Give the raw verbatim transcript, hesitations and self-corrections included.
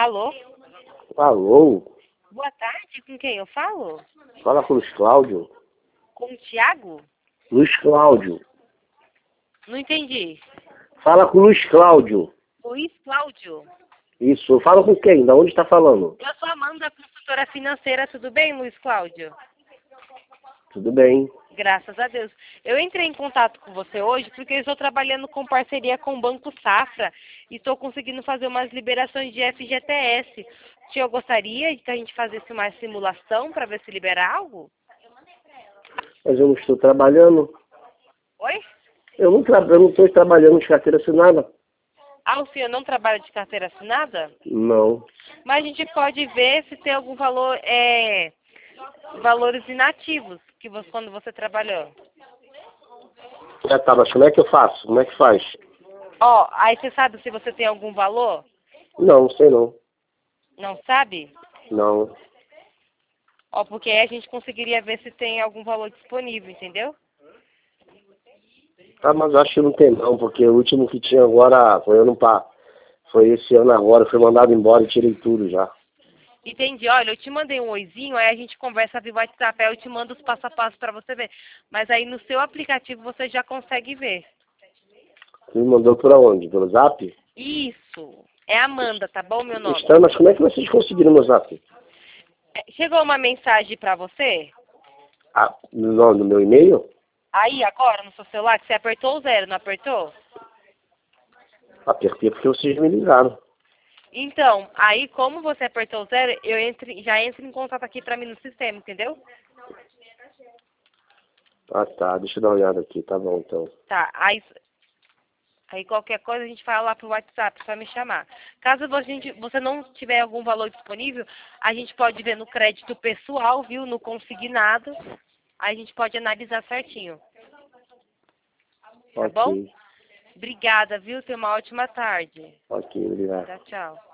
Alô? Alô? Boa tarde, com quem eu falo? Fala com o Luiz Cláudio. Com o Thiago? Luiz Cláudio. Não entendi. Fala com o Luiz Cláudio. Luiz Cláudio. Isso, fala com quem? Da onde está falando? Eu sou Amanda, consultora financeira, tudo bem, Luiz Cláudio? Tudo bem. Graças a Deus. Eu entrei em contato com você hoje porque eu estou trabalhando com parceria com o Banco Safra e estou conseguindo fazer umas liberações de F G T S. Se eu gostaria de que a gente fizesse uma simulação para ver se libera algo? Mas eu não estou trabalhando. Oi? Eu não tra- eu não estou trabalhando de carteira assinada. Ah, o senhor não trabalha de carteira assinada? Não. Mas a gente pode ver se tem algum valor, é, valores inativos que você, quando você trabalhou. É, tá, mas como é que eu faço? Como é que faz? Ó, aí você sabe se você tem algum valor? Não, sei não. Não sabe? Não. Ó, porque aí a gente conseguiria ver se tem algum valor disponível, entendeu? Ah, mas acho que não tem não, porque o último que tinha agora foi ano pa... foi esse ano agora, foi mandado embora e tirei tudo já. Entendi. Olha, eu te mandei um oizinho, aí a gente conversa via WhatsApp, aí eu te mando os passo a passo para você ver. Mas aí no seu aplicativo você já consegue ver. Você me mandou por aonde? Pelo Zap? Isso. É Amanda, tá bom, meu nome? Está, mas como é que vocês conseguiram meu Zap? É, chegou uma mensagem para você? Ah, no, no meu e-mail? Aí, agora, no seu celular, que você apertou o zero, não apertou? Apertei porque vocês me ligaram. Então, aí como você apertou o zero, eu entro, já entro em contato aqui pra mim no sistema, entendeu? Ah, tá. Deixa eu dar uma olhada aqui. Tá bom, então. Tá, aí, aí qualquer coisa a gente fala lá pro WhatsApp, só me chamar. Caso você, você não tiver algum valor disponível, a gente pode ver no crédito pessoal, viu, no consignado, aí a gente pode analisar certinho. Tá bom? Ok. Obrigada, viu? Tenha uma ótima tarde. Ok, obrigado. Tchau, tchau.